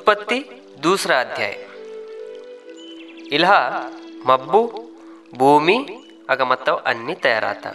उत्पत्ति 2 अध्याय. इल्हा मब्बू भूमी अगमत्तव अन्नी तयाराता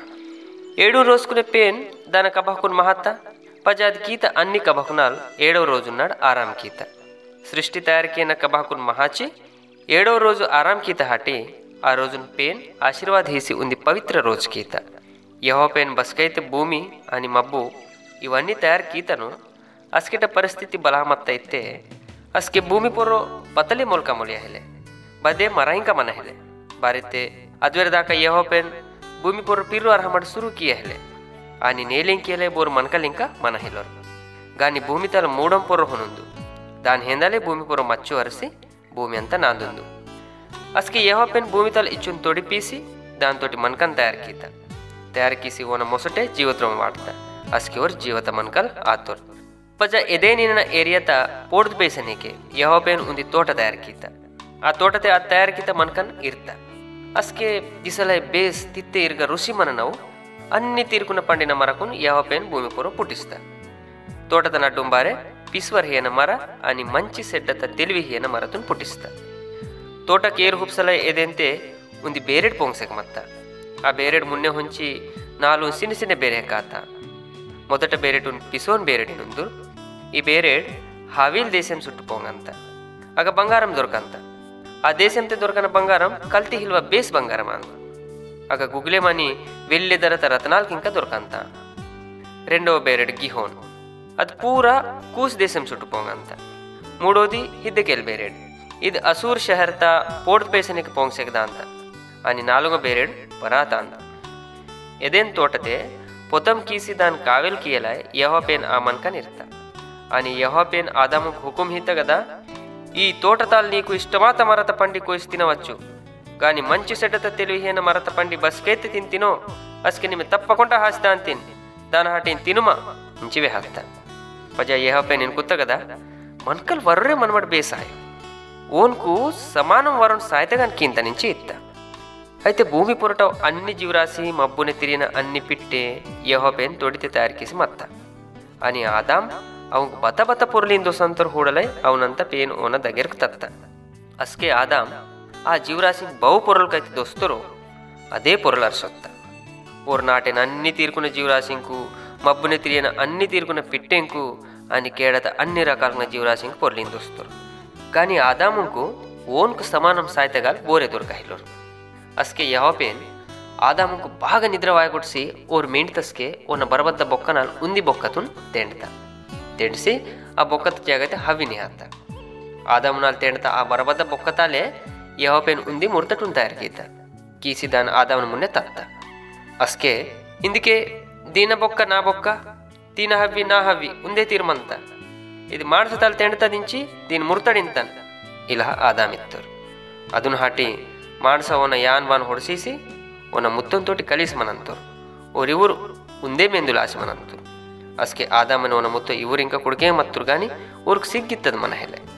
7 రోజుకునే पेन दान कबाकुन महाता पजाद कीता अन्नी कबाकुनाल 7వ రోజున్నాడు आराम कीता सृष्टि तयार कियन कबाकुन महाची 7వ రోజు आराम कीता हाटी आ రోజుन पेन आशीर्वाद हेसी उंदी पवित्र रोज कीता यहो पेन बसकैते भूमी आणि मब्बू इवన్నీ तयार कीतनु अस्केट परिस्थिति बलामत्त इत्ते अस्के भूमि पोरो पतली मोलका मोलिया हेले बदे मराइंका मन हेले बारिते अद्वेर दाका यहो पेन भूमि पोरो पिरु अरहमड शुरू किया हेले आनी नेलिंग केले बोर मनकलिंका मन हेलोर गानी भूमि तल मूडम पोरो होनुंदु दान हेंदले भूमि पोरो मच्चु अरसी भूमि अंत नांदुंदु अस्के यहो पेन भूमि तल इच्चुन तोड़ी पीसी दान तोटी मनकन तयार कीसी ओन मोसटे जीवत्रम वाटता अस्के और जीवत मनकल आतोर पजा एदेनिन एरियाता पोर्द बेसनेके यहो पेन उंदी तोಟ तयार कीता आ तोटते आ तयार कीता मनकन इर्ता अस्के दिसलै बेस तित्ते इर्ग ऋषि मननವು अन्नी तीर्कुन पंडिन मरकुन यहो पेन भूमि पोरो पुटिस्ता तोटದ ನಡುಂಬಾರೆ ಪಿಸ್ವರ್ ಹೇನ ಮರ आणि ಮಂಚಿ ಸೆಡ್ಡತ ತೆಲ್ವಿ ಹೇನ ಮರತುನ್ पुटिस्ता ತೋಟ ಕೇರ್ ಹುಪ್ಸಲ ಎದೆಂತೆ ಉಂದಿ ಬೇರೆಡ್ ಪೊಂಗ್ಸೆಕ ಮತ್ತ ಆ ಬೇರೆಡ್ ಮುನ್ನೆ ಹೊಂಚಿ ನಾಲು ಸಿನಿಸಿನೆ ಬೇರೆ ಕಾತ ಮೊದಟ ಬೇರೆಟುನ್ ಪಿಸೋನ್ ಬೇರೆಡಿನುಂದು ಈ ಬೇರೆಡ್ ಹಾವಿಲ್ ದೇಶಂ ಸುಟ್ಟು ಪೊಂಗಂತ ಆಗ ಬಂಗಾರಂ ದೊರಕಂತ ಆ ದೇಶಂತೆ ದೊರಕನ ಬಂಗಾರಂ ಕಲ್ತಿ ಹಿಲ್ವ ಬೇಸ್ ಬಂಗಾರಂ ಅಂಗ ಆಗ ಗುಗ್ಲೆ ಮನಿ వెల్లెదరత రతనాల్ కింక దొరకంత రెండవ ಬೇರೆಡ್ గిహోన్ ಅದು ಪೂರಾ ಕೂಸ್ ದೇಶಂ ಸುಟ್ಟು ಪೊಂಗಂತ ಮೂಡೋದಿ ಹಿದ್ದೆಕೆಲ್ ಬೇರೆಡ್ ಇದು ಅಸೂರ್ ಶಹರ್ತ ಪೋರ್ಟ್ ಬೇಸನಿಗೆ ಪೊಂಗ್ಸೆಗದ ಅಂತ आणि ನಾಲುಗ ಬೇರೆಡ್ ಪರಾತ ಅಂದ ಎದೆನ್ ತೋಟತೆ ಪೊತಂ ಕೀಸಿ ದಾನ್ ಕಾವೆಲ್ ಕಿಯಲಾಯ್ ಯಹೋ ಪೇನ್ ಆ ಮನ್ಕನ್ ಇರ್ತ आणि ಯಹೋ ಪೇನ್ ಆದಾಮುಕ್ ಹುಕುಂ ಹಿತಗದ ಈ ತೋಟತಾಲ್ ನೀಕು ಇಷ್ಟಮಾತ ಮರತ ಪಂಡಿ ಕೊಯ್ಸ್ ತಿನవచ్చు గాని మంచి సెడ్డత తెలివిహీన మరత పండి బస్కేత్తి తింతినో అస్కి నిమె తప్పకుండా ಹಾಸ್ತಾ ಅಂತಿನ್ ದಾನ ಹಾಟಿನ್ ತಿನುಮ ಇಂಚಿವೆ ಹಾಕ್ತ ಪಜ ಯಹೋ ಪೇನ್ ಇನ್ ಕುತ್ತ ಗದ ಮನ್ಕಲ್ ವರ್ರೆ ಮನ್ಮಡ್ ಬೇಸಾಯ ఓన్కు సమానం వరుణ్ సాయితగానికింత నుంచి ఇత్త అయితే భూమి పొరట అన్ని జీవరాశి మబ్బుని తిరిగిన అన్ని పిట్టే యహో పేన్ తొడితే తయారుకేసి మత్త అని ఆదాం అవు బత బత పొరలిందో సంతర్ హూడలై అవునంత పేన్ ఓన దగ్గరకు తత్త అస్కే ఆదాం ఆ జీవరాశి బహు పొరలకైతే దొస్తరో అదే పొరలర్సొత్త ఓర్ నాటిన అన్ని తీరుకున్న జీవరాశింకు మబ్బుని తిరిగిన అన్ని తీరుకున్న పిట్టెంకు అని కేడత అన్ని రకాల జీవరాశింకు పొరలిందొస్తారు కానీ ఆదాముకు ఓన్కు సమానం సాయితగాల్ ಬೋರೆ ದೊರಕಹಿಲ್ಲರು ಅಸ್ಕೆ ಯಹೋ ಪೇನ್ ಆದಾಮುಕು ಬಾಗ ನಿದ್ರವಾಯಗೊಡಿಸಿ ಓರ್ ಮೆಂಡ್ತಸ್ಕೆ ಓನ ಬರಬದ್ದ ಬೊಕ್ಕನಾಲ್ ಉಂದಿ ಬೊಕ್ಕತುನ್ ತೆಂಡ್ಸಿ ಆ ಬೊಕ್ಕತ ಜಾಗತೆ ಹವಿನಿ ಹಾತ ಆದಾಮುನಾಲ್ ತೆಂಡ್ತ ಆ ಬರಬದ್ದ ಬೊಕ್ಕತಾಲೆ ಯಹೋ ಪೇನ್ ಉಂದಿ ಮುರ್ತಟುನ್ ತಯಾರು ಕೀತ ಕೀಸಿದಾನ ಆದಾಮನ ಮುನ್ನೆ ತತ್ತ ಅಸ್ಕೆ ಇಂದಿಕೆ ದೀನ ಬೊಕ್ಕ ನಾ ಬೊಕ್ಕ ತೀನ ಹವ್ವಿ ನಾ ಹವ್ವಿ ಉಂದೇ ತೀರ್ಮಂತ ఇది మానసతాలు తెండతా దించి దీని ముర్తడింతన్ ఇలా ఆదామిత్తరు అదును ಹಾಟಿ మానస ఓన యాన్ వాన్ ಹೊಡಿಸಿ ఓన ಮುತ್ತಂತೋಟಿ ಕಲಿಸ್ ಮನಂತರು ಓರಿವರು ಉಂದೇ ಮೆಂದುಲಾಸಿ ಮನಂತರು ಅಸ್ಕೆ ಆದಾಮನ ಓನ ಮುತ್ತ ಇವರು ಇಂಕ ಕುಡ್ಕೆ ಮತ್ತರು ಗಾನಿ ಊರ್ಕ್ ಸಿಗ್ಗಿತ್ತದ ಮನ ಹೆಲೆ